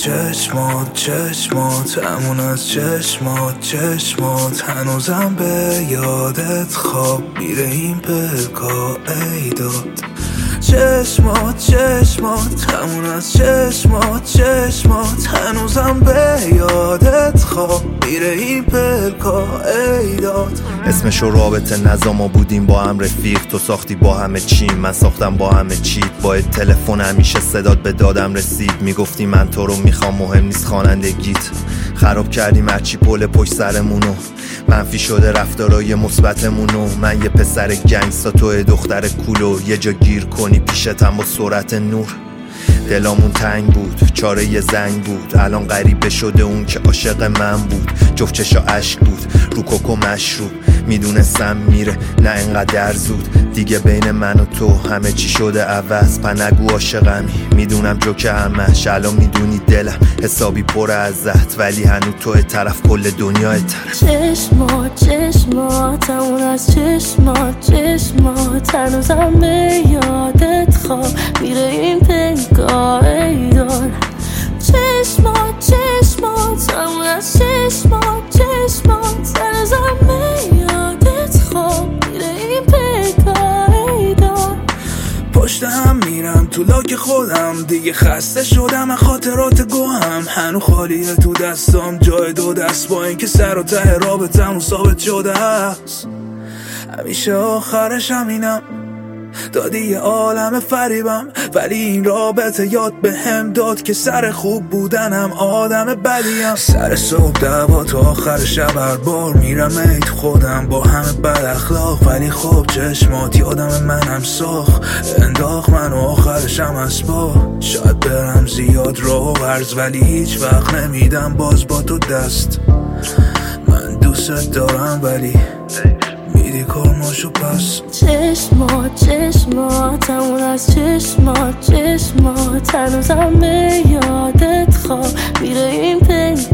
چشمات همون از چشمات هنوزم به یادت خواب میره این پلکا ای داد. چشمات همون از چشمات هنوزم به یادت خواب میره این پلکا ای داد. اسمشو رابطه نزا، ما بودیم با هم رفیق، تو ساختی با همه چی، من ساختم با همه چیت. با تلفن همیشه صدات به دادم رسید، میگفتی من تو رو میخوام، مهم نیست خوانندگیت. خراب کردیم هرچی پل پشت سرمونو، منفی شده رفتارای مثبتمونو. من یه پسر گنگستا، تو دختر کولو، یه جا گیر کنی پیشتم با سرعت نور. دلامون تنگ بود، چاره یه زنگ بود، الان غریبه شده اون که عاشق من بود. جفت چشا عشق بود، رو کوکو مشروب، میدونستم میره نه انقدر زود. دیگه بین من و تو همه چی شده عوض، پنگو عاشقمی، میدونم جوکه همش. الان میدونی دلم حسابی پر ازت، ولی هنو توی طرف کل دنیا طرف. چشمات همون از چشمات هنوزم به یادت خواب میره این پنگاه ای دار. چشمات همون از چشمات هنوزم به یادت خواب میره این پنگاه ای دار. پشت هم میرم تو لاک خودم، دیگه خسته شدم از خاطرات گوهم. هنو خالیه تو دستام جای دو دست، با اینکه سر و ته رابطمون ثابت شده است. همیشه آخرش همینم، دادی یه عالم فریبم، ولی این رابطه یاد به هم داد که سر خوب بودنم آدم بدیم. سر صبح دعوا تا آخر شب هر بار میرم ایت خودم با همه بد اخلاق، ولی خب چشمات یادم منم ساخت انداخت منو آخرشم اسبا. شاید برم زیاد راه و ورز، ولی هیچ وقت نمیدم باز با تو دست. من دوست دارم ولی میدی کارماشو پس. چشمات همون از چشمات هنوزم به یادت خواب میره این پنگاه